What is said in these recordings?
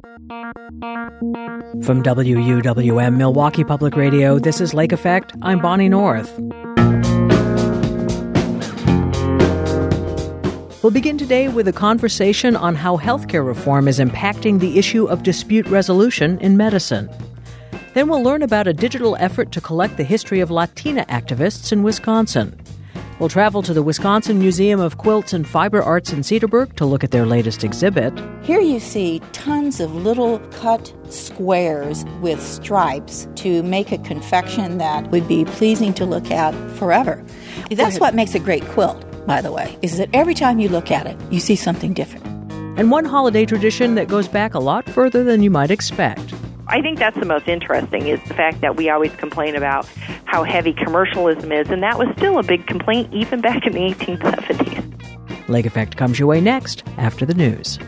From WUWM Milwaukee Public Radio, this is Lake Effect. I'm Bonnie North. We'll begin today with a conversation on how healthcare reform is impacting the issue of dispute resolution in medicine. Then we'll learn about a digital effort to collect the history of Latina activists in Wisconsin. We'll travel to the Wisconsin Museum of Quilts and Fiber Arts in Cedarburg to look at their latest exhibit. Here you see tons of little cut squares with stripes to make a confection that would be pleasing to look at forever. That's what makes a great quilt, by the way, is that every time you look at it, you see something different. And one holiday tradition that goes back a lot further than you might expect. I think that's the most interesting is the fact that we always complain about how heavy commercialism is, and that was still a big complaint even back in the 1870s. Lake Effect comes your way next after the news.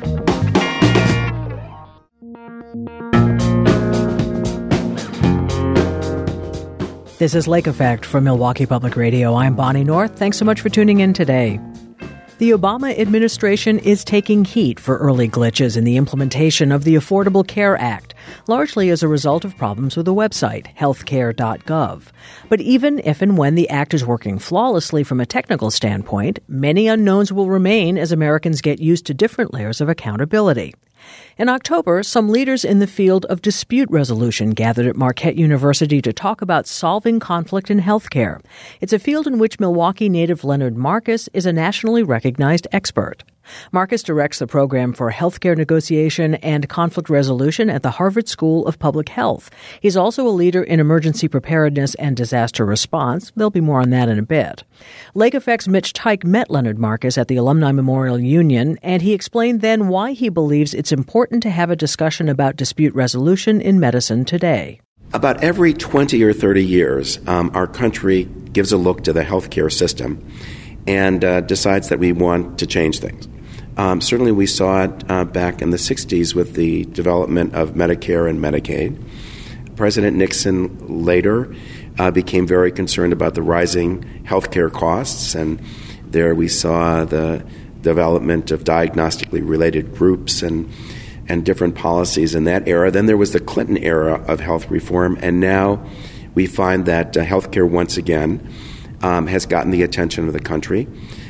This is Lake Effect from Milwaukee Public Radio. I'm Bonnie North. Thanks so much for tuning in today. The Obama administration is taking heat for early glitches in the implementation of the Affordable Care Act, largely as a result of problems with the website, healthcare.gov. But even if and when the act is working flawlessly from a technical standpoint, many unknowns will remain as Americans get used to different layers of accountability. In October, some leaders in the field of dispute resolution gathered at Marquette University to talk about solving conflict in healthcare. It's a field in which Milwaukee native Leonard Marcus is a nationally recognized expert. Marcus directs the program for healthcare negotiation and conflict resolution at the Harvard School of Public Health. He's also a leader in emergency preparedness and disaster response. There'll be more on that in a bit. Lake Effect's Mitch Teich met Leonard Marcus at the Alumni Memorial Union, and he explained then why he believes it's important to have a discussion about dispute resolution in medicine today. About every 20 or 30 years, our country gives a look to the healthcare system and decides that we want to change things. Certainly we saw it back in the 60s with the development of Medicare and Medicaid. President Nixon later became very concerned about the rising healthcare costs, and there we saw the development of diagnostically related groups and different policies in that era. Then there was the Clinton era of health reform, and now we find that healthcare once again has gotten the attention of the country.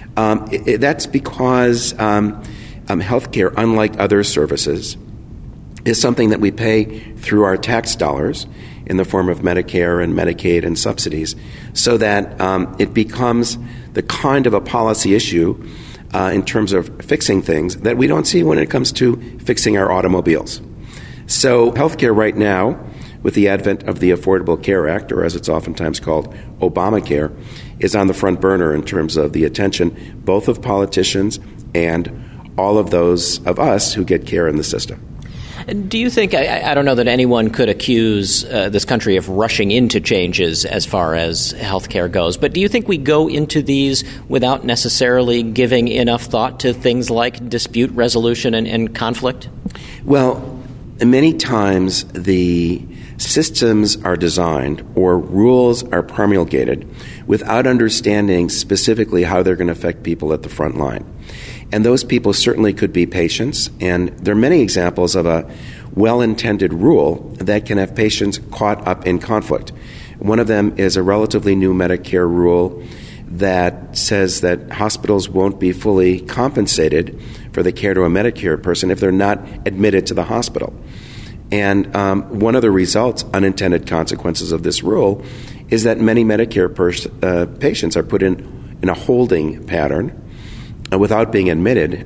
That's because healthcare, unlike other services, is something that we pay through our tax dollars in the form of Medicare and Medicaid and subsidies, so that it becomes the kind of a policy issue in terms of fixing things that we don't see when it comes to fixing our automobiles. So healthcare right now, with the advent of the Affordable Care Act, or as it's oftentimes called, Obamacare, is on the front burner in terms of the attention both of politicians and all of those of us who get care in the system. Do you think, I don't know that anyone could accuse this country of rushing into changes as far as healthcare goes, but do you think we go into these without necessarily giving enough thought to things like dispute resolution and conflict? Well, many times the systems are designed or rules are promulgated without understanding specifically how they're going to affect people at the front line. And those people certainly could be patients, and there are many examples of a well-intended rule that can have patients caught up in conflict. One of them is a relatively new Medicare rule that says that hospitals won't be fully compensated for the care to a Medicare person if they're not admitted to the hospital. And one of the results, unintended consequences of this rule, is that many Medicare patients are put in a holding pattern without being admitted,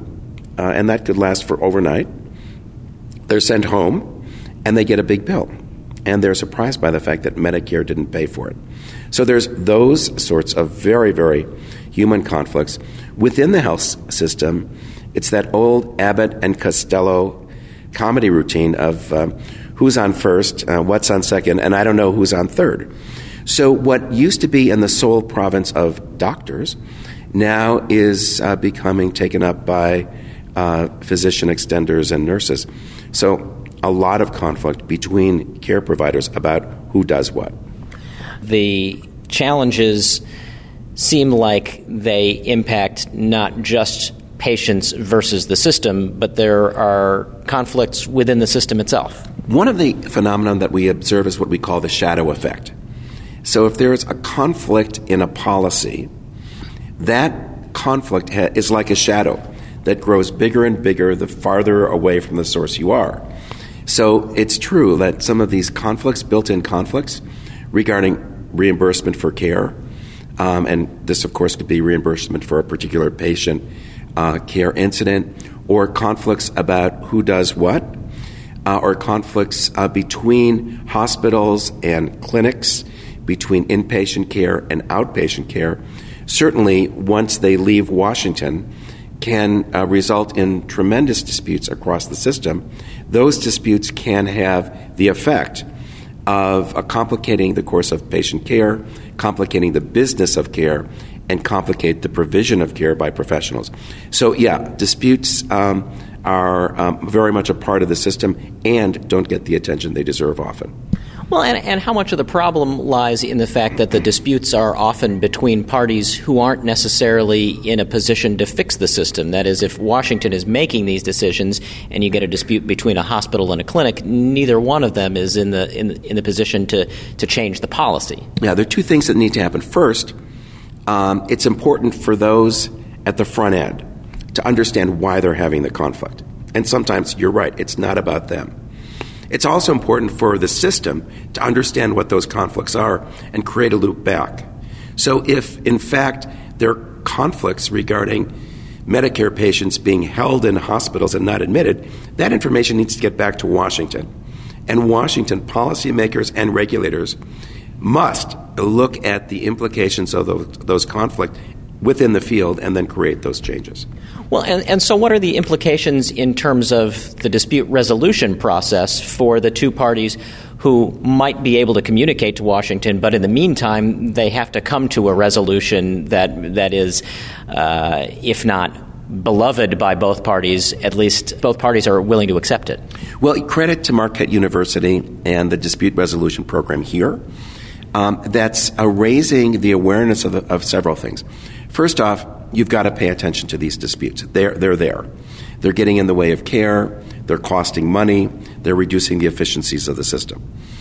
and that could last for overnight. They're sent home, and they get a big bill, and they're surprised by the fact that Medicare didn't pay for it. So there's those sorts of very, very human conflicts. Within the health system, it's that old Abbott and Costello comedy routine of who's on first, what's on second, and I don't know who's on third. So what used to be in the sole province of doctors now is becoming taken up by physician extenders and nurses. So a lot of conflict between care providers about who does what. The challenges seem like they impact not just patients versus the system, but there are conflicts within the system itself. One of the phenomena that we observe is what we call the shadow effect. So if there is a conflict in a policy, that conflict is like a shadow that grows bigger and bigger the farther away from the source you are. So it's true that some of these conflicts, built-in conflicts, regarding reimbursement for care, and this, of course, could be reimbursement for a particular patient care incident, or conflicts about who does what, or conflicts between hospitals and clinics, between inpatient care and outpatient care, certainly once they leave Washington, can result in tremendous disputes across the system. Those disputes can have the effect of complicating the course of patient care, complicating the business of care, and complicate the provision of care by professionals. So, yeah, disputes are very much a part of the system and don't get the attention they deserve often. Well, and how much of the problem lies in the fact that the disputes are often between parties who aren't necessarily in a position to fix the system? That is, if Washington is making these decisions and you get a dispute between a hospital and a clinic, neither one of them is in the position to change the policy. Yeah, there are two things that need to happen. First, it's important for those at the front end to understand why they're having the conflict. And sometimes, you're right, it's not about them. It's also important for the system to understand what those conflicts are and create a loop back. So if, in fact, there are conflicts regarding Medicare patients being held in hospitals and not admitted, that information needs to get back to Washington. And Washington policymakers and regulators must look at the implications of those conflicts within the field and then create those changes. Well, and so what are the implications in terms of the dispute resolution process for the two parties who might be able to communicate to Washington, but in the meantime, they have to come to a resolution that is, if not beloved by both parties, at least both parties are willing to accept it? Well, credit to Marquette University and the dispute resolution program here. That's raising the awareness of several things. First off, you've got to pay attention to these disputes. They're there. They're getting in the way of care. They're costing money. They're reducing the efficiencies of the system.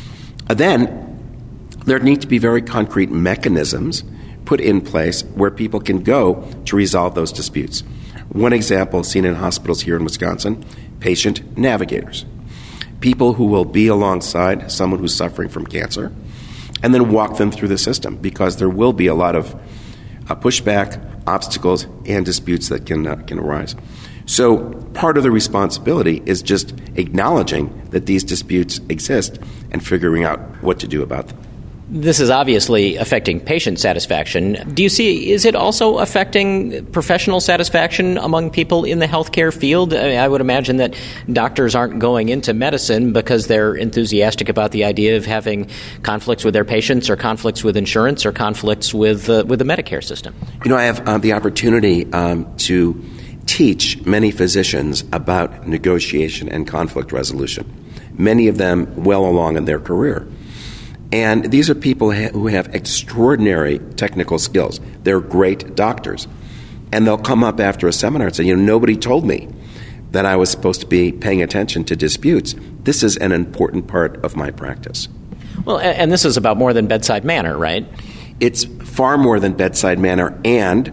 Then there need to be very concrete mechanisms put in place where people can go to resolve those disputes. One example seen in hospitals here in Wisconsin, patient navigators. People who will be alongside someone who's suffering from cancer and then walk them through the system, because there will be a lot of pushback, obstacles, and disputes that can arise. So part of the responsibility is just acknowledging that these disputes exist and figuring out what to do about them. This is obviously affecting patient satisfaction. Do you see, is it also affecting professional satisfaction among people in the healthcare field? I would imagine that doctors aren't going into medicine because they're enthusiastic about the idea of having conflicts with their patients or conflicts with insurance or conflicts with the Medicare system. You know, I have the opportunity to teach many physicians about negotiation and conflict resolution, many of them well along in their career. And these are people who have extraordinary technical skills. They're great doctors. And they'll come up after a seminar and say, nobody told me that I was supposed to be paying attention to disputes. This is an important part of my practice. Well, and this is about more than bedside manner, right? It's far more than bedside manner. And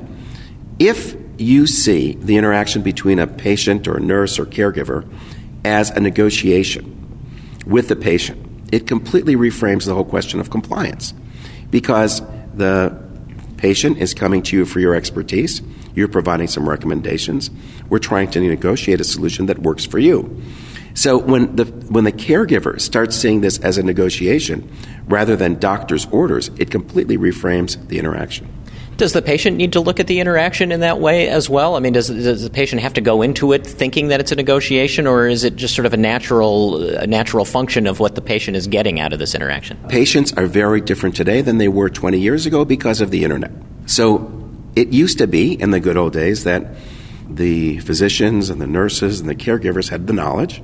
if you see the interaction between a patient or a nurse or caregiver as a negotiation with the patient, it completely reframes the whole question of compliance, because the patient is coming to you for your expertise. You're providing some recommendations. We're trying to negotiate a solution that works for you. So when the caregiver starts seeing this as a negotiation rather than doctor's orders, it completely reframes the interaction. Does the patient need to look at the interaction in that way as well? I mean, does the patient have to go into it thinking that it's a negotiation, or is it just sort of a natural function of what the patient is getting out of this interaction? Patients are very different today than they were 20 years ago because of the Internet. So it used to be, in the good old days, that the physicians and the nurses and the caregivers had the knowledge,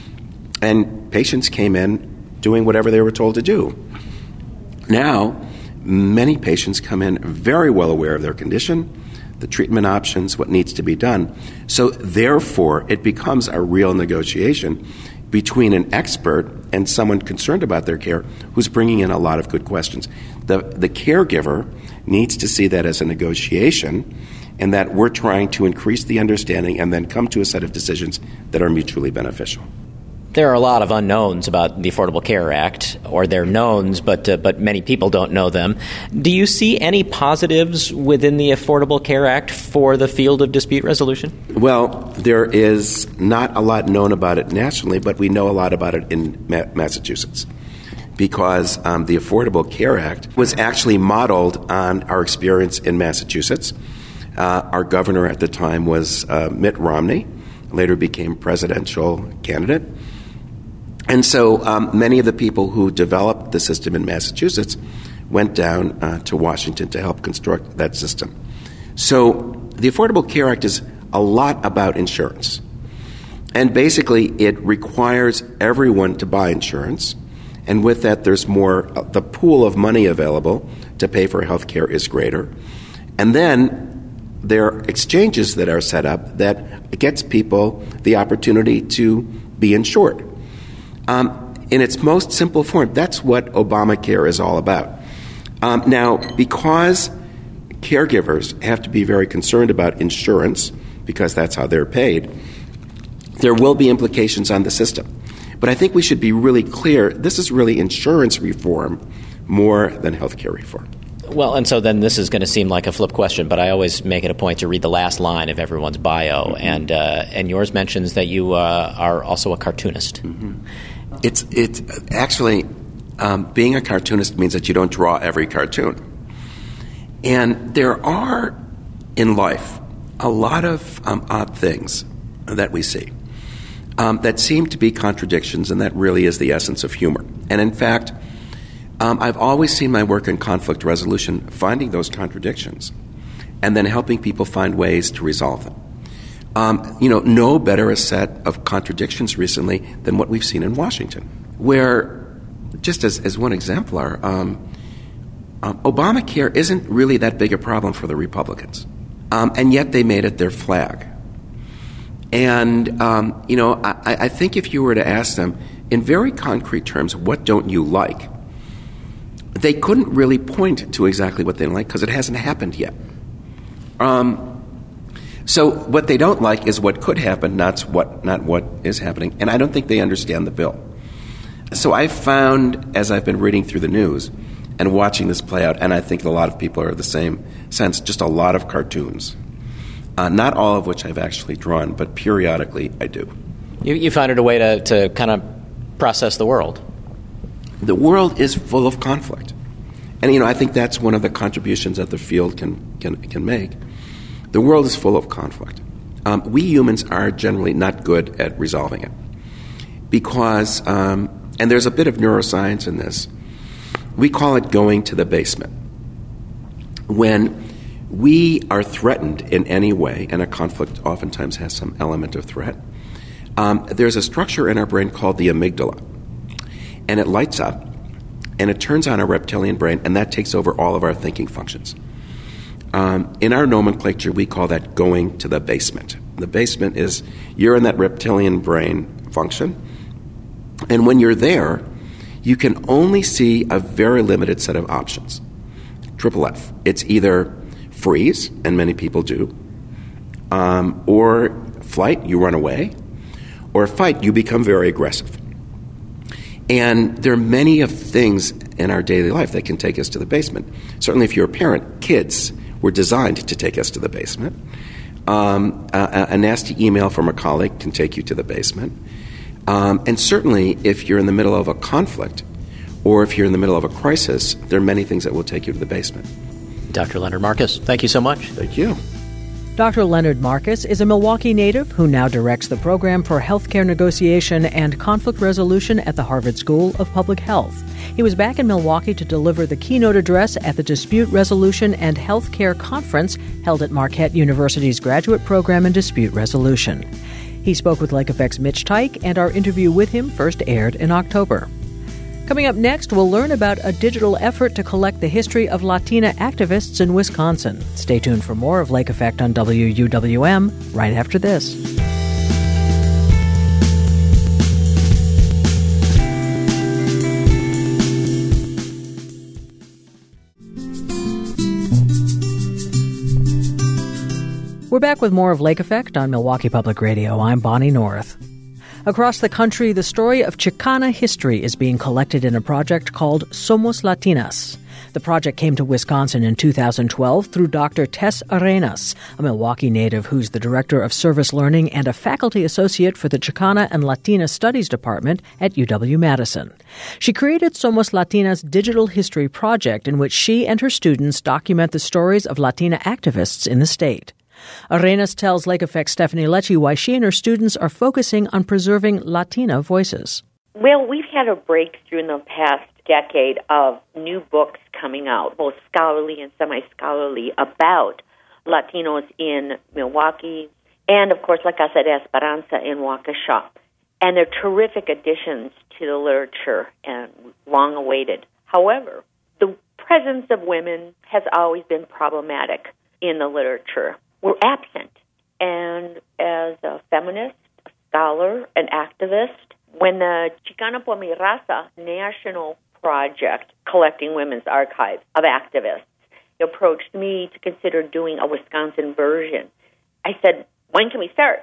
and patients came in doing whatever they were told to do. Now, many patients come in very well aware of their condition. the treatment options, what needs to be done. So therefore, it becomes a real negotiation between an expert and someone concerned about their care who's bringing in a lot of good questions. The caregiver needs to see that as a negotiation and that we're trying to increase the understanding and then come to a set of decisions that are mutually beneficial. There are a lot of unknowns about the Affordable Care Act, or they're knowns, but many people don't know them. Do you see any positives within the Affordable Care Act for the field of dispute resolution? Well, there is not a lot known about it nationally, but we know a lot about it in Massachusetts, because the Affordable Care Act was actually modeled on our experience in Massachusetts. Our governor at the time was Mitt Romney, later became presidential candidate. And so many of the people who developed the system in Massachusetts went down to Washington to help construct that system. So the Affordable Care Act is a lot about insurance. And basically it requires everyone to buy insurance. And with that, there's more, the pool of money available to pay for health care is greater. And then there are exchanges that are set up that gets people the opportunity to be insured. In its most simple form, that's what Obamacare is all about. Now, because caregivers have to be very concerned about insurance, because that's how they're paid, there will be implications on the system. But I think we should be really clear, this is really insurance reform more than health care reform. Well, and so then this is going to seem like a flip question, but I always make it a point to read the last line of everyone's bio, and yours mentions that you are also a cartoonist. Mm-hmm. It's actually, being a cartoonist means that you don't draw every cartoon. And there are, in life, a lot of odd things that we see that seem to be contradictions, and that really is the essence of humor. And in fact, I've always seen my work in conflict resolution finding those contradictions and then helping people find ways to resolve them. No better a set of contradictions recently than what we've seen in Washington, where, just as one exemplar, Obamacare isn't really that big a problem for the Republicans, and yet they made it their flag. And, I think if you were to ask them in very concrete terms, what don't you like? They couldn't really point to exactly what they don't like because it hasn't happened yet. So what they don't like is what could happen, not what is happening. And I don't think they understand the bill. So I found, as I've been reading through the news and watching this play out, and I think a lot of people are the same sense, just a lot of cartoons. Not all of which I've actually drawn, but periodically I do. You found it a way to kind of process the world. The world is full of conflict. And, I think that's one of the contributions that the field can make. The world is full of conflict. We humans are generally not good at resolving it because, and there's a bit of neuroscience in this, we call it going to the basement. When we are threatened in any way, and a conflict oftentimes has some element of threat, there's a structure in our brain called the amygdala. And it lights up, and it turns on our reptilian brain, and that takes over all of our thinking functions. In our nomenclature, we call that going to the basement. The basement is you're in that reptilian brain function, and when you're there, you can only see a very limited set of options. Triple F. It's either freeze, and many people do, or flight, you run away, or fight, you become very aggressive. And there are many of things in our daily life that can take us to the basement. Certainly if you're a parent, kids were designed to take us to the basement. A nasty email from a colleague can take you to the basement. And certainly if you're in the middle of a conflict or if you're in the middle of a crisis, there are many things that will take you to the basement. Dr. Leonard Marcus, thank you so much. Thank you. Dr. Leonard Marcus is a Milwaukee native who now directs the program for healthcare negotiation and conflict resolution at the Harvard School of Public Health. He was back in Milwaukee to deliver the keynote address at the Dispute Resolution and Healthcare Conference held at Marquette University's Graduate Program in Dispute Resolution. He spoke with Lake Effect's Mitch Teich, and our interview with him first aired in October. Coming up next, we'll learn about a digital effort to collect the history of Latina activists in Wisconsin. Stay tuned for more of Lake Effect on WUWM right after this. We're back with more of Lake Effect on Milwaukee Public Radio. I'm Bonnie North. Across the country, the story of Chicana history is being collected in a project called Somos Latinas. The project came to Wisconsin in 2012 through Dr. Tess Arenas, a Milwaukee native who's the Director of Service Learning and a faculty associate for the Chicana and Latina Studies Department at UW-Madison. She created Somos Latinas Digital History Project, in which she and her students document the stories of Latina activists in the state. Arenas tells Lake Effect's Stephanie Lecce why she and her students are focusing on preserving Latina voices. Well, we've had a breakthrough in the past decade of new books coming out, both scholarly and semi-scholarly, about Latinos in Milwaukee and, of course, like I said, Esperanza in Waukesha. And they're terrific additions to the literature and long awaited. However, the presence of women has always been problematic in the literature. We're absent. And as a feminist, a scholar, an activist, when the Chicana por mi Raza national project collecting women's archives of activists approached me to consider doing a Wisconsin version, I said, when can we start?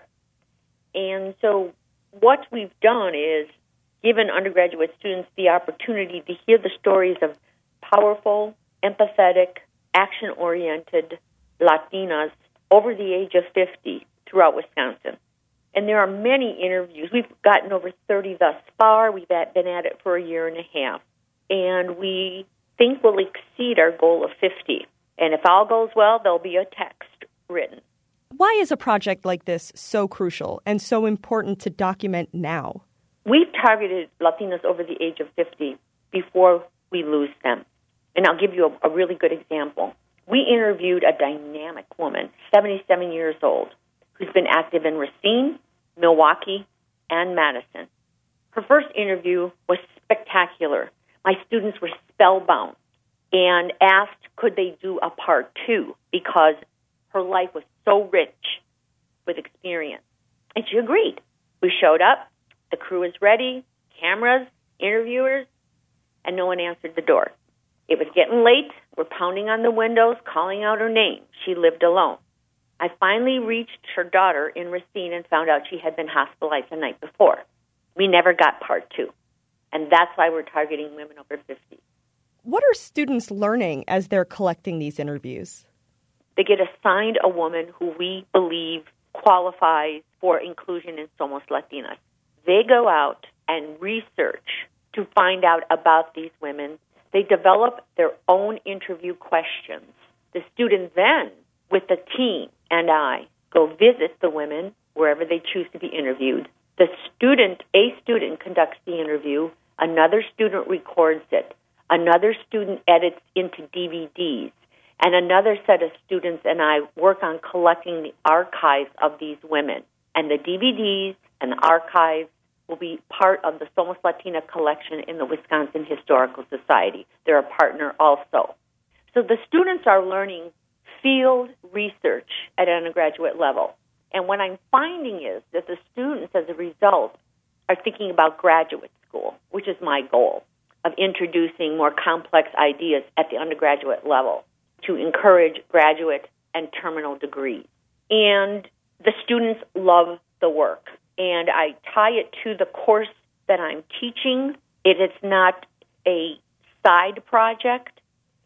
And so what we've done is given undergraduate students the opportunity to hear the stories of powerful, empathetic, action-oriented Latinas over the age of 50 throughout Wisconsin. And there are many interviews. We've gotten over 30 thus far. We've been at it for a year and a half. And we think we'll exceed our goal of 50. And if all goes well, there'll be a text written. Why is a project like this so crucial and so important to document now? We've targeted Latinas over the age of 50 before we lose them. And I'll give you a really good example. We interviewed a dynamic woman, 77 years old, who's been active in Racine, Milwaukee, and Madison. Her first interview was spectacular. My students were spellbound and asked could they do a part 2 because her life was so rich with experience. And she agreed. We showed up, the crew was ready, cameras, interviewers, and no one answered the door. It was getting late. We're pounding on the windows, calling out her name. She lived alone. I finally reached her daughter in Racine and found out she had been hospitalized the night before. We never got part 2. And that's why we're targeting women over 50. What are students learning as they're collecting these interviews? They get assigned a woman who we believe qualifies for inclusion in Somos Latinas. They go out and research to find out about these women. They develop their own interview questions. The student then, with the team and I, go visit the women wherever they choose to be interviewed. A student conducts the interview. Another student records it. Another student edits into DVDs. And another set of students and I work on collecting the archives of these women. And the DVDs and the archives will be part of the Somos Latina collection in the Wisconsin Historical Society. They're a partner also. So the students are learning field research at undergraduate level. And what I'm finding is that the students, as a result, are thinking about graduate school, which is my goal, of introducing more complex ideas at the undergraduate level to encourage graduate and terminal degrees. And the students love the work. And I tie it to the course that I'm teaching. It is not a side project.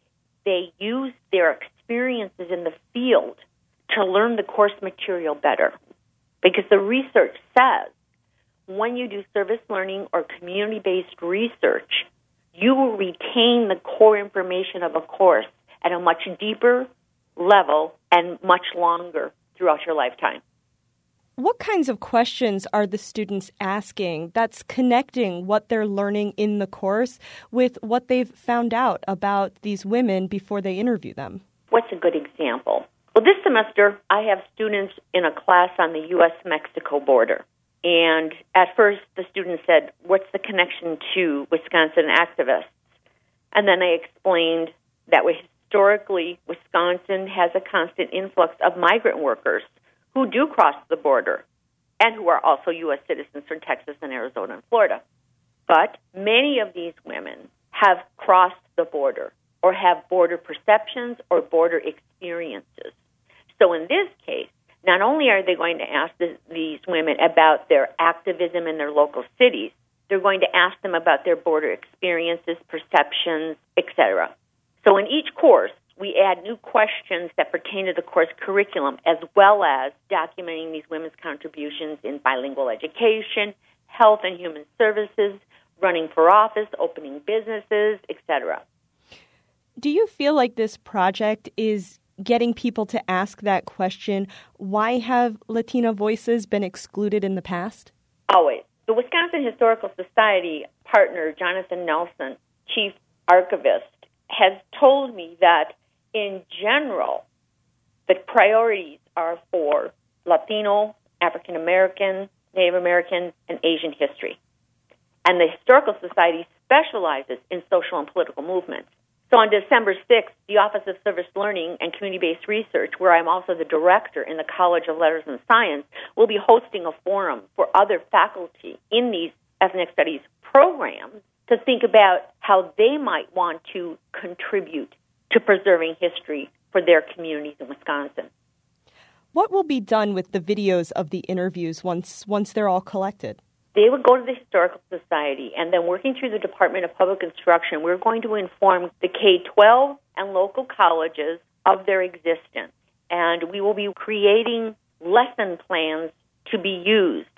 They use their experiences in the field to learn the course material better. Because the research says when you do service learning or community-based research, you will retain the core information of a course at a much deeper level and much longer throughout your lifetime. What kinds of questions are the students asking that's connecting what they're learning in the course with what they've found out about these women before they interview them? What's a good example? Well, this semester I have students in a class on the U.S.-Mexico border. And at first, the student said, "What's the connection to Wisconsin activists?" And then I explained that historically, Wisconsin has a constant influx of migrant workers who do cross the border and who are also U.S. citizens from Texas and Arizona and Florida. But many of these women have crossed the border or have border perceptions or border experiences. So in this case, not only are they going to ask these women about their activism in their local cities, they're going to ask them about their border experiences, perceptions, etc. So in each course, we add new questions that pertain to the course curriculum, as well as documenting these women's contributions in bilingual education, health and human services, running for office, opening businesses, etc. Do you feel like this project is getting people to ask that question, why have Latina voices been excluded in the past? Always. The Wisconsin Historical Society partner, Jonathan Nelson, chief archivist, has told me that in general, the priorities are for Latino, African American, Native American, and Asian history. And the Historical Society specializes in social and political movements. So on December 6th, the Office of Service Learning and Community-Based Research, where I'm also the director in the College of Letters and Science, will be hosting a forum for other faculty in these ethnic studies programs to think about how they might want to contribute to preserving history for their communities in Wisconsin. What will be done with the videos of the interviews once they're all collected? They would go to the Historical Society, and then working through the Department of Public Instruction, we're going to inform the K-12 and local colleges of their existence. And we will be creating lesson plans to be used,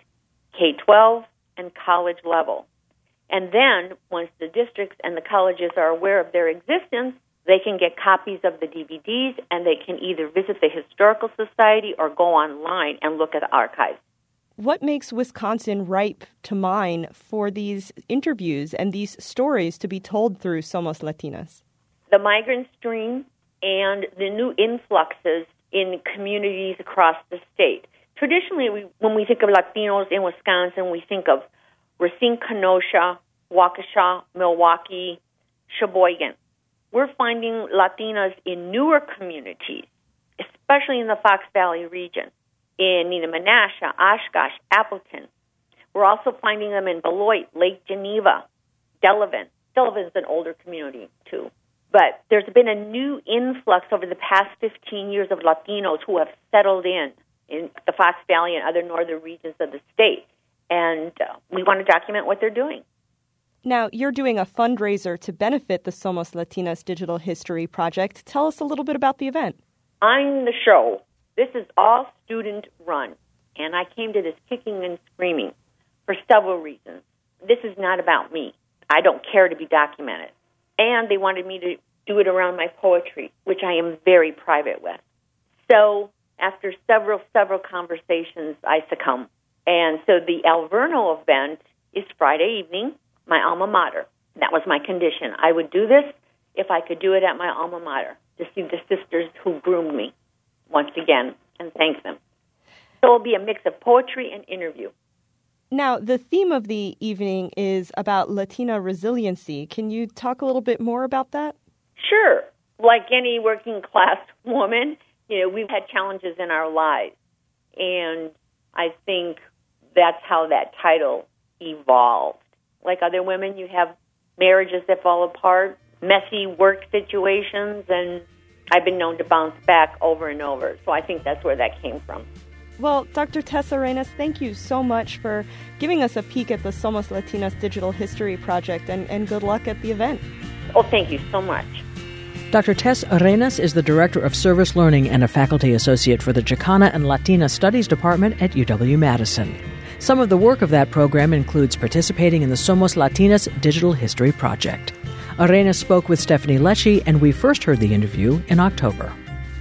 K-12 and college level. And then, once the districts and the colleges are aware of their existence, they can get copies of the DVDs, and they can either visit the Historical Society or go online and look at the archives. What makes Wisconsin ripe to mine for these interviews and these stories to be told through Somos Latinas? The migrant stream and the new influxes in communities across the state. Traditionally, when we think of Latinos in Wisconsin, we think of Racine, Kenosha, Waukesha, Milwaukee, Sheboygan. We're finding Latinas in newer communities, especially in the Fox Valley region, in Nina Menasha, Oshkosh, Appleton. We're also finding them in Beloit, Lake Geneva, Delavan. Delavan's an older community, too. But there's been a new influx over the past 15 years of Latinos who have settled in the Fox Valley and other northern regions of the state. And we want to document what they're doing. Now, you're doing a fundraiser to benefit the Somos Latinas Digital History Project. Tell us a little bit about the event. I'm the show. This is all student-run, and I came to this kicking and screaming for several reasons. This is not about me. I don't care to be documented. And they wanted me to do it around my poetry, which I am very private with. So after several conversations, I succumb. And so the Alverno event is Friday evening, my alma mater. That was my condition. I would do this if I could do it at my alma mater, to see the sisters who groomed me once again and thank them. So it'll be a mix of poetry and interview. Now, the theme of the evening is about Latina resiliency. Can you talk a little bit more about that? Sure. Like any working class woman, we've had challenges in our lives. And I think that's how that title evolved. Like other women, you have marriages that fall apart, messy work situations, and I've been known to bounce back over and over. So I think that's where that came from. Well, Dr. Tess Arenas, thank you so much for giving us a peek at the Somos Latinas Digital History Project, and good luck at the event. Oh, thank you so much. Dr. Tess Arenas is the Director of Service Learning and a Faculty Associate for the Chicana and Latina Studies Department at UW-Madison. Some of the work of that program includes participating in the Somos Latinas Digital History Project. Arenas spoke with Stephanie Lecce, and we first heard the interview in October.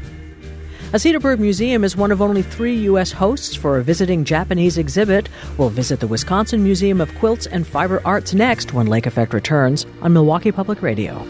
A Cedarburg Museum is one of only 3 U.S. hosts for a visiting Japanese exhibit. We'll visit the Wisconsin Museum of Quilts and Fiber Arts next when Lake Effect returns on Milwaukee Public Radio.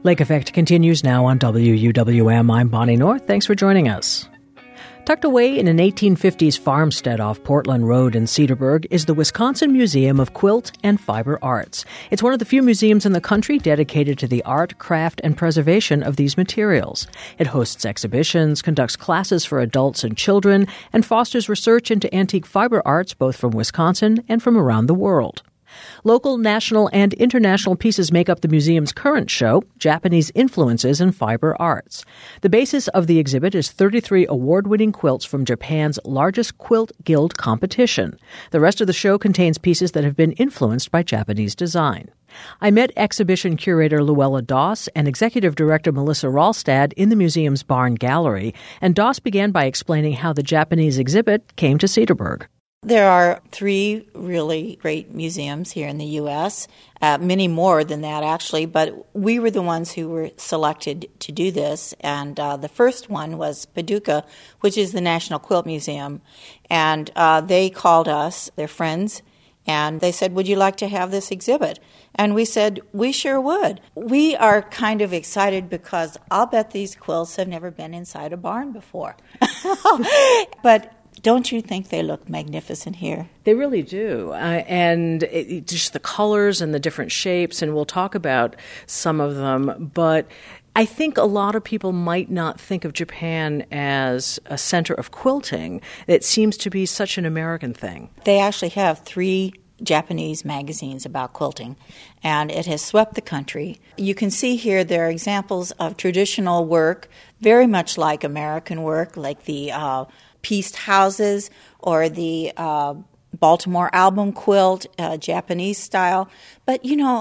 Lake Effect continues now on WUWM. I'm Bonnie North. Thanks for joining us. Tucked away in an 1850s farmstead off Portland Road in Cedarburg is the Wisconsin Museum of Quilt and Fiber Arts. It's one of the few museums in the country dedicated to the art, craft, and preservation of these materials. It hosts exhibitions, conducts classes for adults and children, and fosters research into antique fiber arts both from Wisconsin and from around the world. Local, national, and international pieces make up the museum's current show, Japanese Influences in Fiber Arts. The basis of the exhibit is 33 award-winning quilts from Japan's largest quilt guild competition. The rest of the show contains pieces that have been influenced by Japanese design. I met exhibition curator Luella Doss and executive director Melissa Ralstad in the museum's barn gallery, and Doss began by explaining how the Japanese exhibit came to Cedarburg. There are 3 really great museums here in the U.S., many more than that actually, but we were the ones who were selected to do this. And the first one was Paducah, which is the National Quilt Museum. And they called us, their friends, and they said, would you like to have this exhibit? And we said, we sure would. We are kind of excited because I'll bet these quilts have never been inside a barn before. But don't you think they look magnificent here? They really do. Just the colors and the different shapes, and we'll talk about some of them. But I think a lot of people might not think of Japan as a center of quilting. It seems to be such an American thing. They actually have 3 Japanese magazines about quilting, and it has swept the country. You can see here there are examples of traditional work, very much like American work, like the pieced houses or the Baltimore album quilt, Japanese style. But,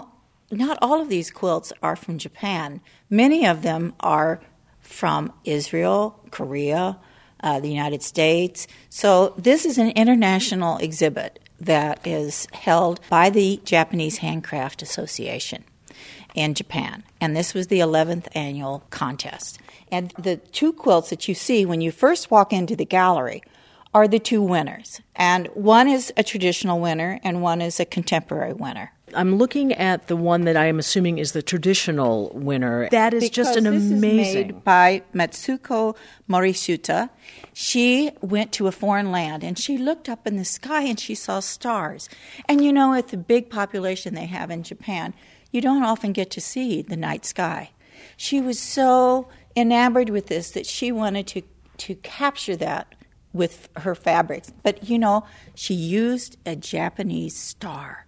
not all of these quilts are from Japan. Many of them are from Israel, Korea, the United States. So this is an international exhibit that is held by the Japanese Handcraft Association in Japan. And this was the 11th annual contest. And the 2 quilts that you see when you first walk into the gallery are the 2 winners. And one is a traditional winner and one is a contemporary winner. I'm looking at the one that I am assuming is the traditional winner. That is because just an amazing. This is made by Matsuko Morishita. She went to a foreign land and she looked up in the sky and she saw stars. And with the big population they have in Japan, you don't often get to see the night sky. She was so enamored with this that she wanted to capture that with her fabrics. But, she used a Japanese star.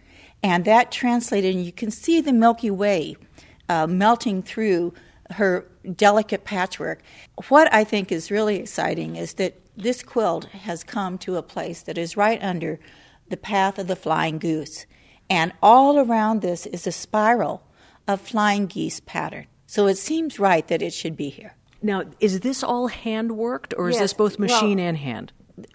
And that translated, and you can see the Milky Way melting through her delicate patchwork. What I think is really exciting is that this quilt has come to a place that is right under the path of the flying goose. And all around this is a spiral of flying geese pattern. So it seems right that it should be here. Now, is this all hand-worked, or is this both machine and hand?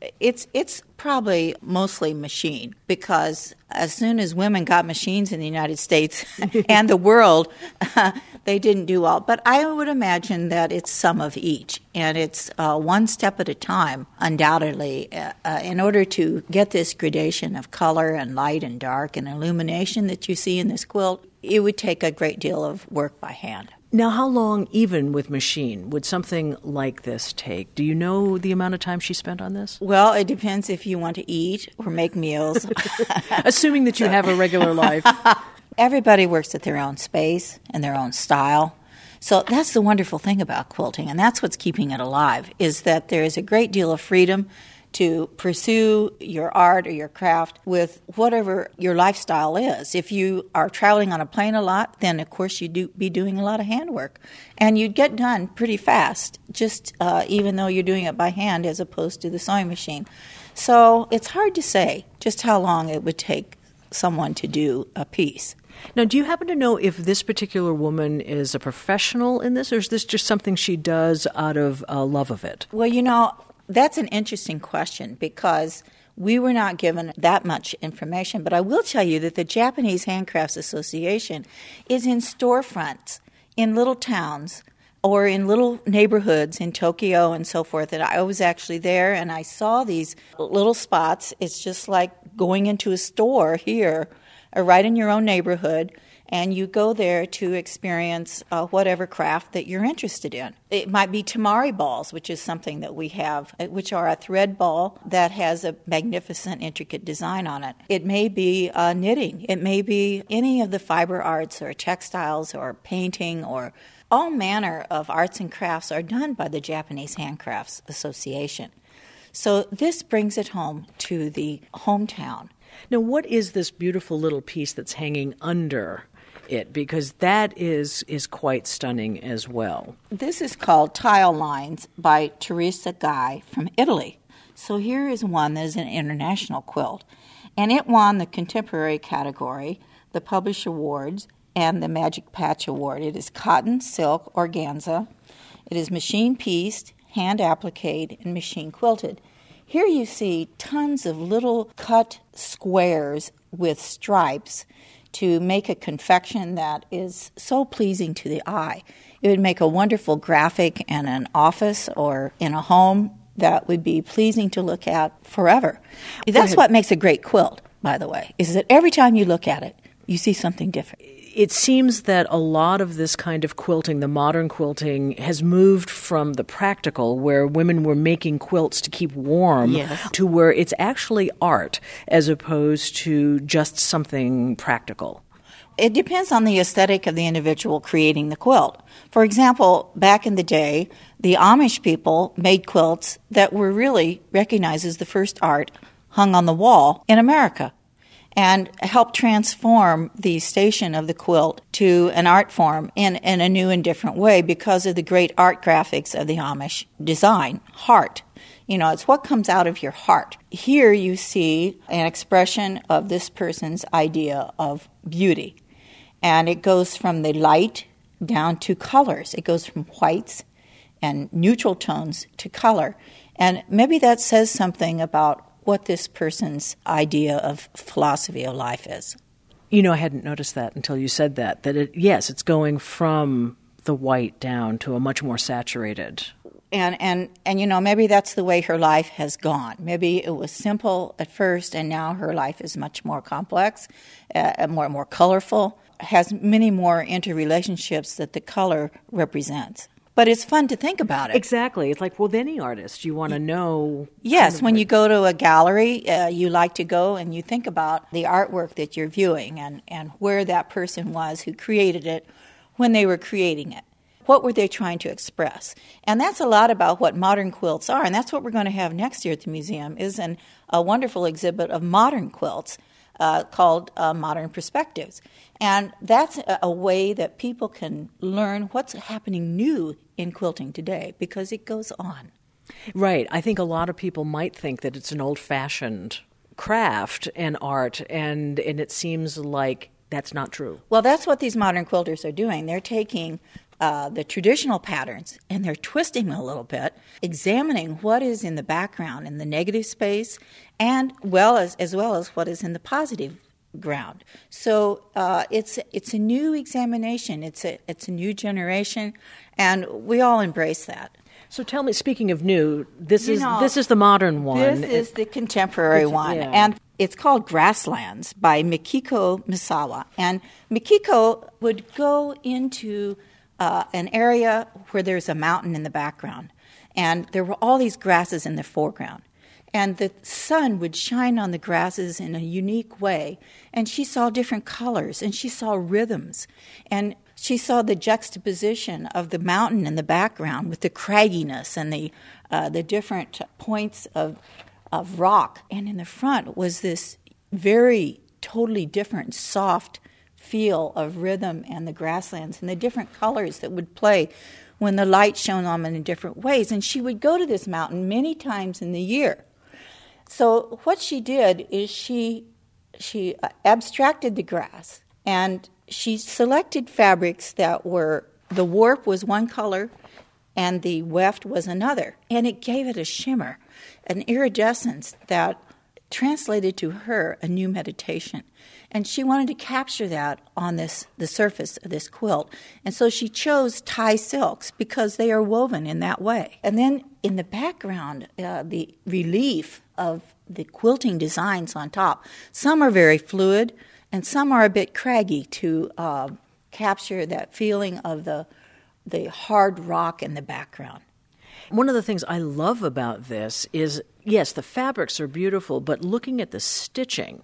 It's probably mostly machine, because as soon as women got machines in the United States and the world, they didn't do all. But I would imagine that it's some of each, and it's one step at a time, undoubtedly. In order to get this gradation of color and light and dark and illumination that you see in this quilt, it would take a great deal of work by hand. Now, how long, even with machine, would something like this take? Do you know the amount of time she spent on this? Well, it depends if you want to eat or make meals. Assuming that you have a regular life. Everybody works at their own space and their own style. So that's the wonderful thing about quilting, and that's what's keeping it alive, is that there is a great deal of freedom to pursue your art or your craft with whatever your lifestyle is. If you are traveling on a plane a lot, then of course you'd be doing a lot of handwork. And you'd get done pretty fast, just even though you're doing it by hand as opposed to the sewing machine. So it's hard to say just how long it would take someone to do a piece. Now, do you happen to know if this particular woman is a professional in this, or is this just something she does out of love of it? Well, that's an interesting question, because we were not given that much information. But I will tell you that the Japanese Handcrafts Association is in storefronts in little towns or in little neighborhoods in Tokyo and so forth. And I was actually there, and I saw these little spots. It's just like going into a store here, or right in your own neighborhood. and you go there to experience whatever craft that you're interested in. It might be tamari balls, which is something that we have, which are a thread ball that has a magnificent, intricate design on it. It may be knitting. It may be any of the fiber arts or textiles or painting, or all manner of arts and crafts are done by the Japanese Handcrafts Association. So this brings it home to the hometown. Now, what is this beautiful little piece that's hanging under it? Because that is quite stunning as well. This is called Tile Lines by Teresa Guy from Italy. So here is one that is an international quilt. And it won the contemporary category, the Publish Awards, and the Magic Patch Award. It is cotton, silk, organza. It is machine pieced, hand appliqued, and machine quilted. Here you see tons of little cut squares with stripes to make a confection that is so pleasing to the eye. It would make a wonderful graphic in an office or in a home that would be pleasing to look at forever. That's what makes a great quilt, by the way, is that every time you look at it, you see something different. It seems that a lot of this kind of quilting, the modern quilting, has moved from the practical, where women were making quilts to keep warm, yes, to where it's actually art as opposed to just something practical. It depends on the aesthetic of the individual creating the quilt. For example, back in the day, the Amish people made quilts that were really recognized as the first art hung on the wall in America, and helped transform the station of the quilt to an art form in a new and different way because of the great art graphics of the Amish design, heart. You know, it's what comes out of your heart. Here you see an expression of this person's idea of beauty. And it goes from the light down to colors. It goes from whites and neutral tones to color. And maybe that says something about what this person's idea of philosophy of life is. You know, I hadn't noticed that until you said that it's going from the white down to a much more saturated. And you know, maybe that's the way her life has gone. Maybe it was simple at first, and now her life is much more complex, more colorful, has many more interrelationships that the color represents. But it's fun to think about it. Exactly. It's like, with any artist, you want to know. Yes, when you go to a gallery, you like to go and you think about the artwork that you're viewing and where that person was who created it when they were creating it. What were they trying to express? And that's a lot about what modern quilts are, and that's what we're going to have next year at the museum, is a wonderful exhibit of modern quilts called Modern Perspectives. And that's a way that people can learn what's happening new in quilting today, because it goes on. Right. I think a lot of people might think that it's an old-fashioned craft and art, and it seems like that's not true. Well, that's what these modern quilters are doing. They're taking the traditional patterns and they're twisting them a little bit, examining what is in the background in the negative space, and as well as what is in the positive ground. So it's a new examination. It's a new generation, and we all embrace that. So tell me, speaking of new, this is the modern one. This is the contemporary one, yeah. And it's called Grasslands by Mikiko Misawa. And Mikiko would go into an area where there's a mountain in the background, and there were all these grasses in the foreground. And the sun would shine on the grasses in a unique way. And she saw different colors, and she saw rhythms. And she saw the juxtaposition of the mountain in the background with the cragginess and the different points of rock. And in the front was this very totally different, soft feel of rhythm and the grasslands and the different colors that would play when the light shone on them in different ways. And she would go to this mountain many times in the year. So what she did is she abstracted the grass, and she selected fabrics that were, the warp was one color and the weft was another, and it gave it a shimmer, an iridescence that translated to her a new meditation. And she wanted to capture that on the surface of this quilt. And so she chose Thai silks because they are woven in that way. And then in the background, the relief of the quilting designs on top. Some are very fluid, and some are a bit craggy to capture that feeling of the hard rock in the background. One of the things I love about this is, yes, the fabrics are beautiful, but looking at the stitching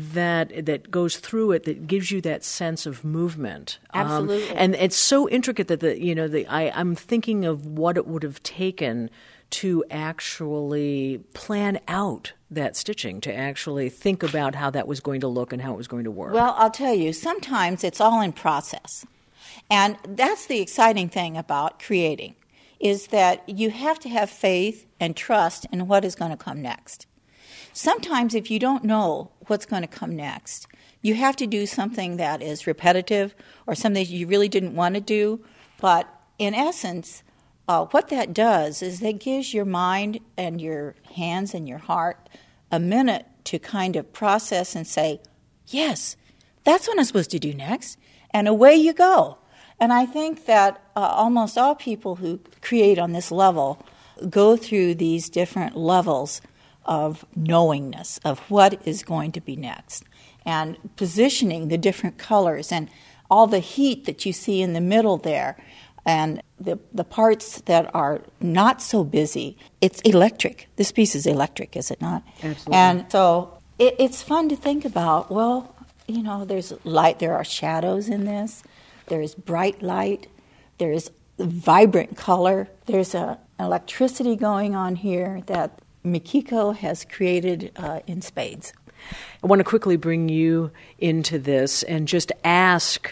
that goes through it, that gives you that sense of movement. Absolutely. And it's so intricate that I'm thinking of what it would have taken to actually plan out that stitching, to actually think about how that was going to look and how it was going to work. Well, I'll tell you, sometimes it's all in process. And that's the exciting thing about creating, is that you have to have faith and trust in what is going to come next. Sometimes if you don't know what's going to come next, you have to do something that is repetitive or something you really didn't want to do. But in essence, what that does is that gives your mind and your hands and your heart a minute to kind of process and say, yes, that's what I'm supposed to do next. And away you go. And I think that almost all people who create on this level go through these different levels of knowingness of what is going to be next and positioning the different colors and all the heat that you see in the middle there and the parts that are not so busy. It's electric. This piece is electric, is it not? Absolutely. And so it's fun to think about, well, there's light, there are shadows in this. There's bright light, there's vibrant color, there's electricity going on here that Mikiko has created in spades. I want to quickly bring you into this and just ask,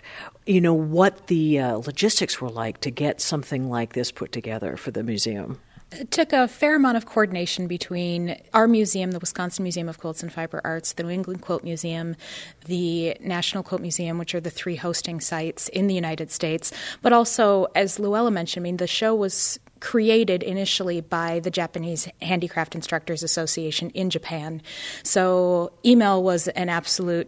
what the logistics were like to get something like this put together for the museum. It took a fair amount of coordination between our museum, the Wisconsin Museum of Quilts and Fiber Arts, the New England Quilt Museum, the National Quilt Museum, which are the 3 hosting sites in the United States. But also, as Luella mentioned, the show was created initially by the Japanese Handicraft Instructors Association in Japan. So email was an absolute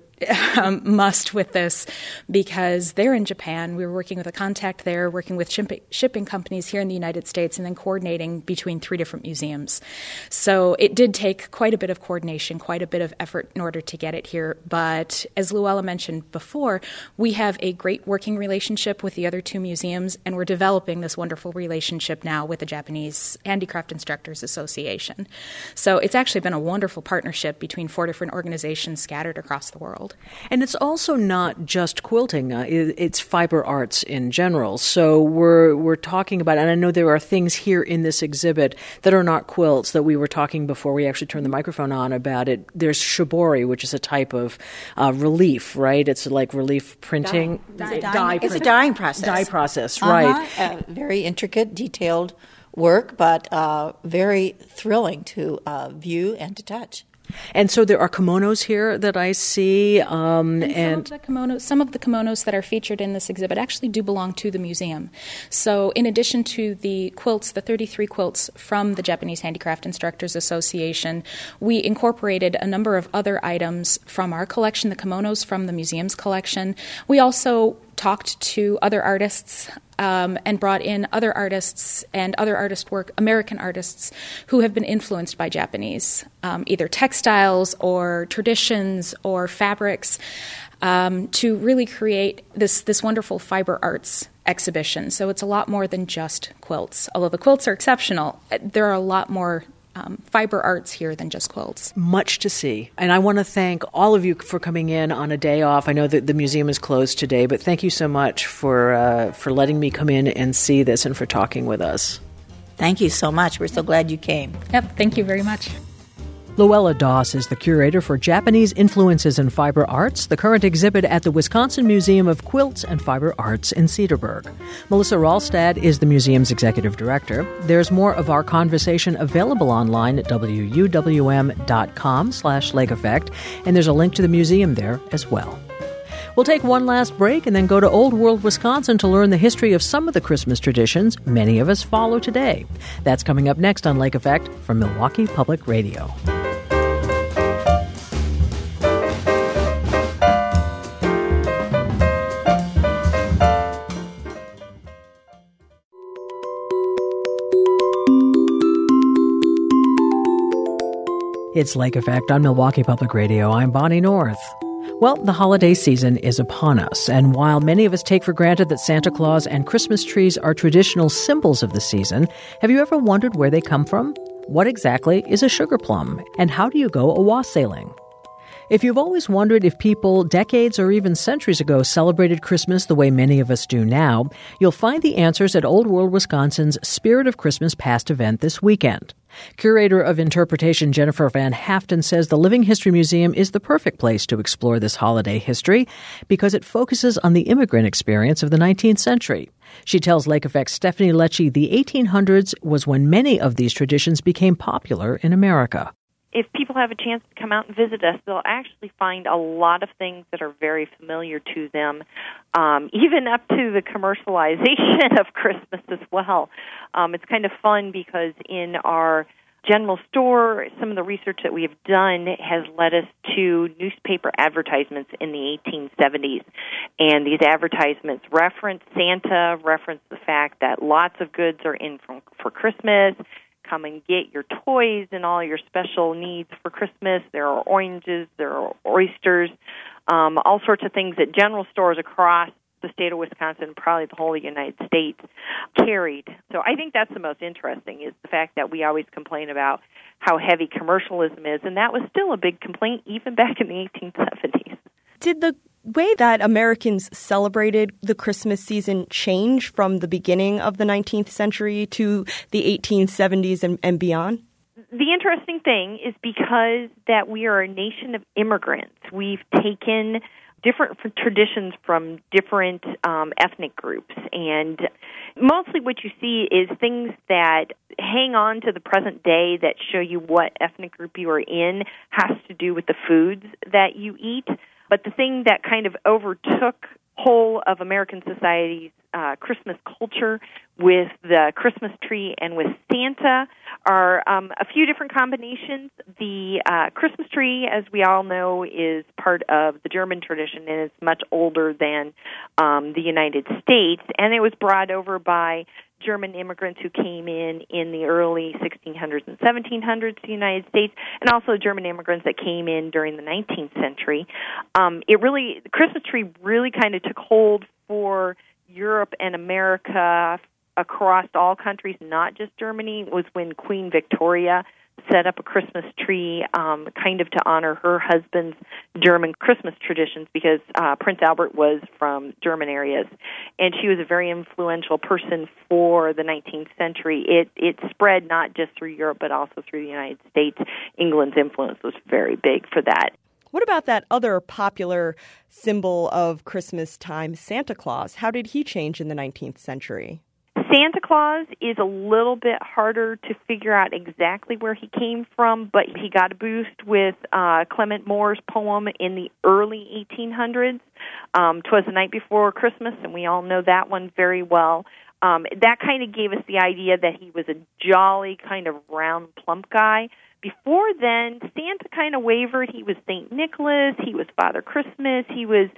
must with this because they're in Japan. We were working with a contact there, working with shipping companies here in the United States, and then coordinating between 3 different museums. So it did take quite a bit of coordination, quite a bit of effort in order to get it here. But as Luella mentioned before, we have a great working relationship with the other 2 museums, and we're developing this wonderful relationship now with the Japanese Handicraft Instructors Association. So it's actually been a wonderful partnership between 4 different organizations scattered across the world. And it's also not just quilting, it's fiber arts in general. So we're talking about, and I know there are things here in this exhibit that are not quilts that we were talking before we actually turned the microphone on about it. There's shibori, which is a type of relief, right? It's like relief printing. It's a dyeing process. Dye process, right. Very intricate, detailed work, but very thrilling to view and to touch. And so there are kimonos here that I see. Some of the kimonos that are featured in this exhibit actually do belong to the museum. So in addition to the quilts, the 33 quilts from the Japanese Handicraft Instructors Association, we incorporated a number of other items from our collection, the kimonos from the museum's collection. We also talked to other artists and brought in other artists and other artist work, American artists who have been influenced by Japanese, either textiles or traditions or fabrics, to really create this wonderful fiber arts exhibition. So it's a lot more than just quilts. Although the quilts are exceptional, there are a lot more fiber arts here than just quilts. Much to see. And I want to thank all of you for coming in on a day off. I know that the museum is closed today, but thank you so much for letting me come in and see this and for talking with us. Thank you so much. We're so glad you came. Yep, thank you very much. Luella Doss is the curator for Japanese Influences in Fiber Arts, the current exhibit at the Wisconsin Museum of Quilts and Fiber Arts in Cedarburg. Melissa Ralstad is the museum's executive director. There's more of our conversation available online at wuwm.com/Lake Effect, and there's a link to the museum there as well. We'll take one last break and then go to Old World, Wisconsin to learn the history of some of the Christmas traditions many of us follow today. That's coming up next on Lake Effect from Milwaukee Public Radio. It's Lake Effect on Milwaukee Public Radio. I'm Bonnie North. Well, the holiday season is upon us, and while many of us take for granted that Santa Claus and Christmas trees are traditional symbols of the season, have you ever wondered where they come from? What exactly is a sugar plum, and how do you go wassailing? If you've always wondered if people decades or even centuries ago celebrated Christmas the way many of us do now, you'll find the answers at Old World Wisconsin's Spirit of Christmas Past event this weekend. Curator of Interpretation Jennifer Van Haften says the Living History Museum is the perfect place to explore this holiday history because it focuses on the immigrant experience of the 19th century. She tells Lake Effect's Stephanie Lecce the 1800s was when many of these traditions became popular in America. If people have a chance to come out and visit us, they'll actually find a lot of things that are very familiar to them, even up to the commercialization of Christmas as well. It's kind of fun because in our general store, some of the research that we have done has led us to newspaper advertisements in the 1870s. And these advertisements reference Santa, reference the fact that lots of goods are in for Christmas. Come and get your toys and all your special needs for Christmas. There are oranges, there are oysters, all sorts of things that general stores across the state of Wisconsin, probably the whole United States, carried. So I think that's the most interesting is the fact that we always complain about how heavy commercialism is, and that was still a big complaint even back in the 1870s. Did the way that Americans celebrated the Christmas season change from the beginning of the 19th century to the 1870s and beyond? The interesting thing is because that we are a nation of immigrants, we've taken different traditions from different ethnic groups, and mostly what you see is things that hang on to the present day that show you what ethnic group you are in has to do with the foods that you eat. But the thing that kind of overtook whole of American society's Christmas culture with the Christmas tree and with Santa are a few different combinations. The Christmas tree, as we all know, is part of the German tradition, and it's much older than the United States, and it was brought over by German immigrants who came in the early 1600s and 1700s to the United States, and also German immigrants that came in during the 19th century. The Christmas tree really kind of took hold for Europe and America across all countries, not just Germany. It was when Queen Victoria set up a Christmas tree kind of to honor her husband's German Christmas traditions because Prince Albert was from German areas, and she was a very influential person for the 19th century. It spread not just through Europe but also through the United States. England's influence was very big for that. What about that other popular symbol of Christmas time, Santa Claus? How did he change in the 19th century? Santa Claus is a little bit harder to figure out exactly where he came from, but he got a boost with Clement Moore's poem in the early 1800s. 'Twas the Night Before Christmas, and we all know that one very well. That kind of gave us the idea that he was a jolly, kind of round, plump guy. Before then, Santa kind of wavered. He was St. Nicholas. He was Father Christmas. He was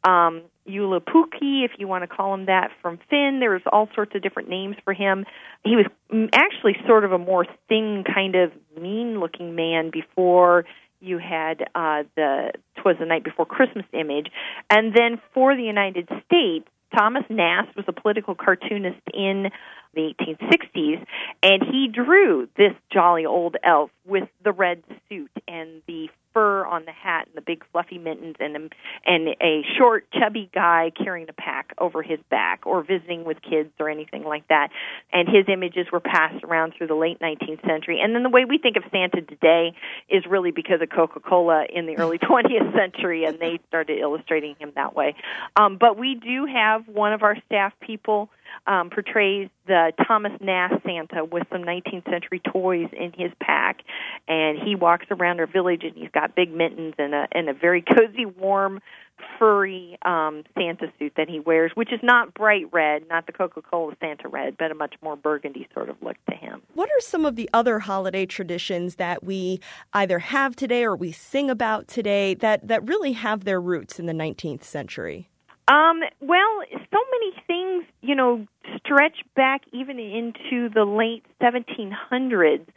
Joulupukki, if you want to call him that, from Finn. There was all sorts of different names for him. He was actually sort of a more thin, kind of mean-looking man before you had the 'Twas the Night Before Christmas image. And then for the United States, Thomas Nast was a political cartoonist in the 1860s, and he drew this jolly old elf with the red suit and the fur on the hat and the big fluffy mittens and a short, chubby guy carrying a pack over his back or visiting with kids or anything like that. And his images were passed around through the late 19th century. And then the way we think of Santa today is really because of Coca-Cola in the early 20th century, and they started illustrating him that way. But we do have one of our staff people portrays the Thomas Nast Santa with some 19th century toys in his pack, and he walks around our village, and he's got big mittens and a very cozy, warm, furry Santa suit that he wears, which is not bright red, not the Coca-Cola Santa red, but a much more burgundy sort of look to him. What are some of the other holiday traditions that we either have today or we sing about today that really have their roots in the 19th century? Well, so many things, stretch back even into the late 1700s.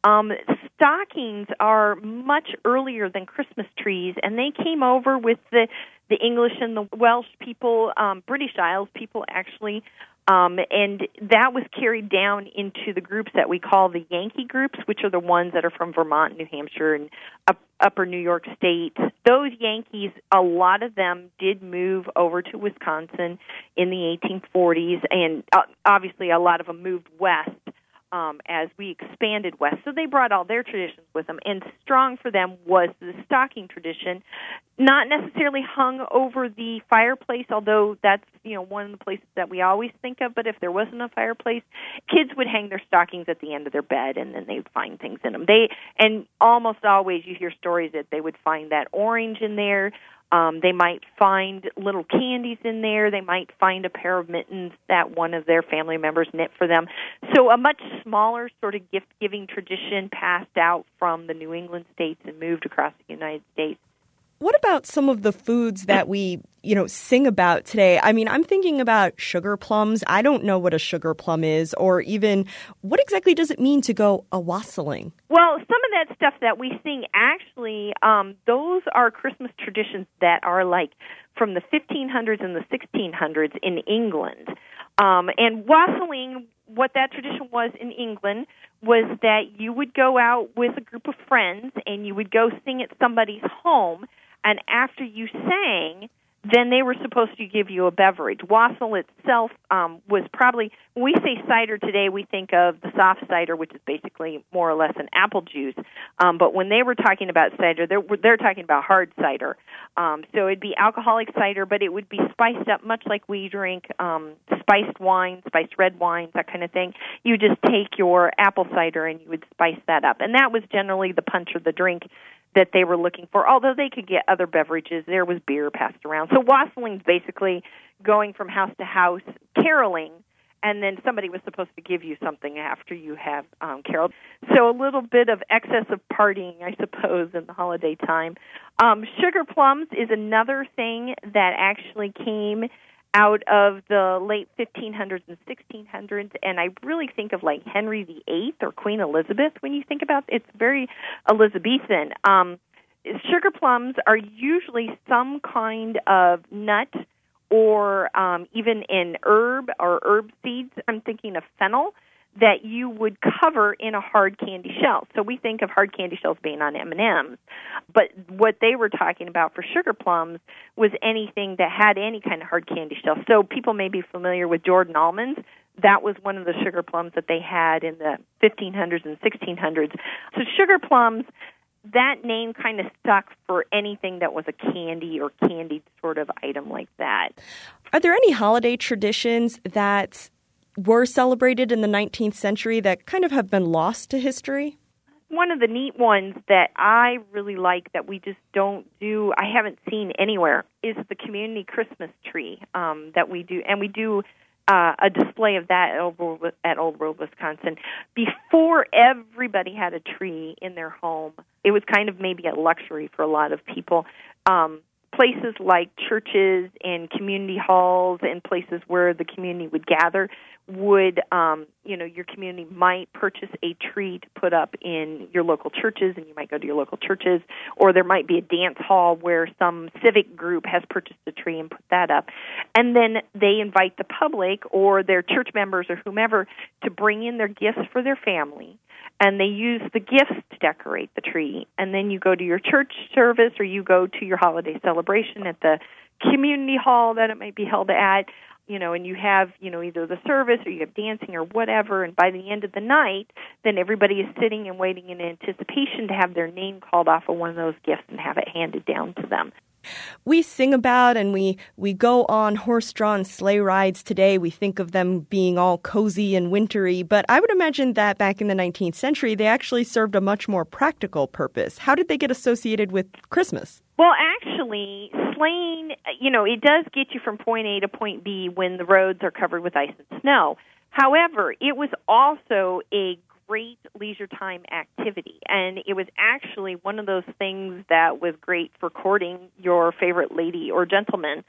Stockings are much earlier than Christmas trees, and they came over with the English and the Welsh people, British Isles people actually, and that was carried down into the groups that we call the Yankee groups, which are the ones that are from Vermont, New Hampshire, and upper New York State. Those Yankees, a lot of them did move over to Wisconsin in the 1840s, and obviously a lot of them moved west as we expanded west. So they brought all their traditions with them, and strong for them was the stocking tradition, not necessarily hung over the fireplace, although that's one of the places that we always think of. But if there wasn't a fireplace, kids would hang their stockings at the end of their bed, and then they'd find things in them. And almost always you hear stories that they would find that orange in there. They might find little candies in there. They might find a pair of mittens that one of their family members knit for them. So a much smaller sort of gift-giving tradition passed out from the New England states and moved across the United States. What about some of the foods that we, sing about today? I mean, I'm thinking about sugar plums. I don't know what a sugar plum is, or even what exactly does it mean to go a-wassailing? Well, some of that stuff that we sing, actually, those are Christmas traditions that are like from the 1500s and the 1600s in England. And wassailing, what that tradition was in England was that you would go out with a group of friends and you would go sing at somebody's home, and after you sang, then they were supposed to give you a beverage. Wassail itself was probably, when we say cider today, we think of the soft cider, which is basically more or less an apple juice. But when they were talking about cider, they're talking about hard cider. So it'd be alcoholic cider, but it would be spiced up much like we drink spiced wine, spiced red wines, that kind of thing. You just take your apple cider and you would spice that up. And that was generally the punch or the drink that they were looking for. Although they could get other beverages, there was beer passed around. So wassailing is basically going from house to house, caroling, and then somebody was supposed to give you something after you have caroled. So a little bit of excessive partying, I suppose, in the holiday time. Sugar plums is another thing that actually came out of the late 1500s and 1600s, and I really think of like Henry VIII or Queen Elizabeth when you think about it. It's very Elizabethan. Sugar plums are usually some kind of nut or even an herb or herb seeds. I'm thinking of fennel that you would cover in a hard candy shell. So we think of hard candy shells being on M&Ms, but what they were talking about for sugar plums was anything that had any kind of hard candy shell. So people may be familiar with Jordan almonds. That was one of the sugar plums that they had in the 1500s and 1600s. So sugar plums, that name kind of stuck for anything that was a candy or candied sort of item like that. Are there any holiday traditions that were celebrated in the 19th century that kind of have been lost to history? One of the neat ones that I really like that we just don't do, I haven't seen anywhere, is the community Christmas tree that we do. And we do a display of that at Old World, Wisconsin. Before everybody had a tree in their home, it was kind of maybe a luxury for a lot of people. Places like churches and community halls and places where the community would gather would, your community might purchase a tree to put up in your local churches, and you might go to your local churches, or there might be a dance hall where some civic group has purchased a tree and put that up. And then they invite the public or their church members or whomever to bring in their gifts for their family, and they use the gifts to decorate the tree. And then you go to your church service or you go to your holiday celebration at the community hall that it might be held at, and you have, either the service or you have dancing or whatever, and by the end of the night, then everybody is sitting and waiting in anticipation to have their name called off of one of those gifts and have it handed down to them. We sing about and we go on horse-drawn sleigh rides today. We think of them being all cozy and wintry, but I would imagine that back in the 19th century, they actually served a much more practical purpose. How did they get associated with Christmas? Well, actually, sleighing, it does get you from point A to point B when the roads are covered with ice and snow. However, it was also a great leisure time activity, and it was actually one of those things that was great for courting your favorite lady or gentleman.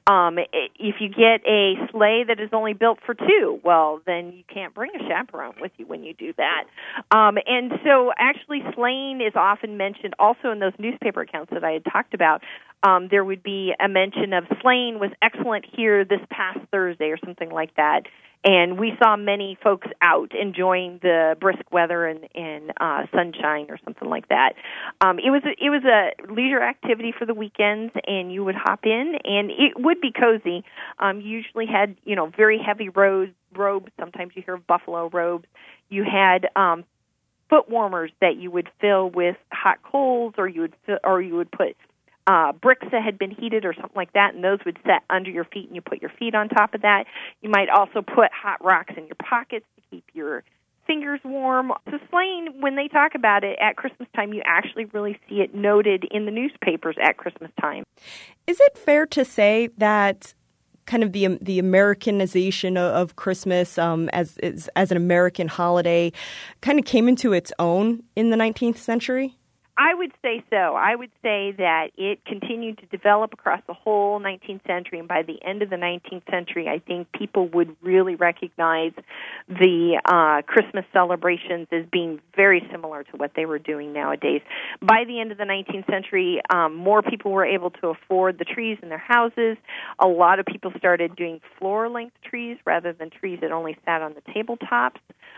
If you get a sleigh that is only built for two, well, then you can't bring a chaperone with you when you do that. And so actually sleighing is often mentioned also in those newspaper accounts that I had talked about. There would be a mention of sleighing was excellent here this past Thursday or something like that. And we saw many folks out enjoying the brisk weather and sunshine or something like that. It was a leisure activity for the weekends, and you would hop in, and it would be cozy. You usually had, very heavy robes. Sometimes you hear of buffalo robes. You had foot warmers that you would fill with hot coals, or you would put bricks that had been heated or something like that, and those would set under your feet, and you put your feet on top of that. You might also put hot rocks in your pockets to keep your fingers warm. So sleighing, when they talk about it at Christmas time, you actually really see it noted in the newspapers at Christmas time. Is it fair to say that kind of the Americanization of Christmas as an American holiday kind of came into its own in the 19th century? I would say so. I would say that it continued to develop across the whole 19th century, and by the end of the 19th century, I think people would really recognize the Christmas celebrations as being very similar to what they were doing nowadays. By the end of the 19th century, more people were able to afford the trees in their houses. A lot of people started doing floor-length trees rather than trees that only sat on the tabletops.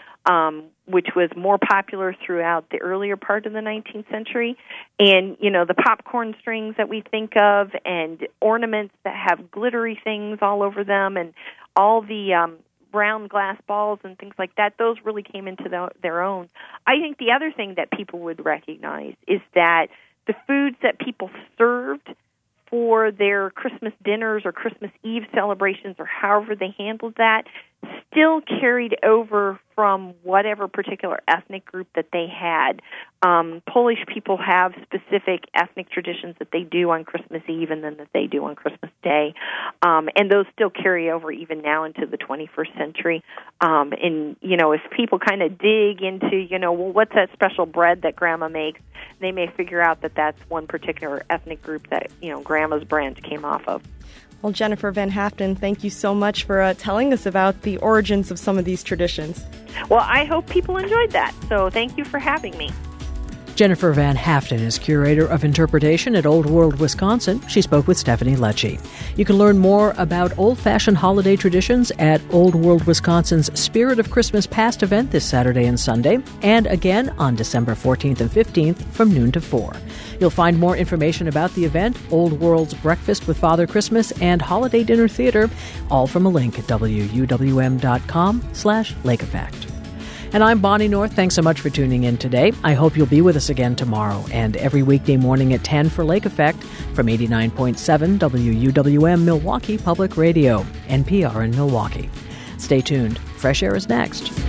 Which was more popular throughout the earlier part of the 19th century. And, the popcorn strings that we think of and ornaments that have glittery things all over them and all the round glass balls and things like that, those really came into their own. I think the other thing that people would recognize is that the foods that people served for their Christmas dinners or Christmas Eve celebrations or however they handled that still carried over from whatever particular ethnic group that they had. Polish people have specific ethnic traditions that they do on Christmas Eve and then that they do on Christmas Day. And those still carry over even now into the 21st century. And, if people kind of dig into, well, what's that special bread that Grandma makes, they may figure out that that's one particular ethnic group that, Grandma's branch came off of. Well, Jennifer Van Haften, thank you so much for telling us about the origins of some of these traditions. Well, I hope people enjoyed that, so thank you for having me. Jennifer Van Haften is Curator of Interpretation at Old World, Wisconsin. She spoke with Stephanie Lecce. You can learn more about old-fashioned holiday traditions at Old World, Wisconsin's Spirit of Christmas Past event this Saturday and Sunday, and again on December 14th and 15th from noon to 4. You'll find more information about the event, Old World's Breakfast with Father Christmas, and Holiday Dinner Theater, all from a link at wuwm.com/Lake Effect. And I'm Bonnie North. Thanks so much for tuning in today. I hope you'll be with us again tomorrow and every weekday morning at 10 for Lake Effect from 89.7 WUWM Milwaukee Public Radio, NPR in Milwaukee. Stay tuned. Fresh Air is next.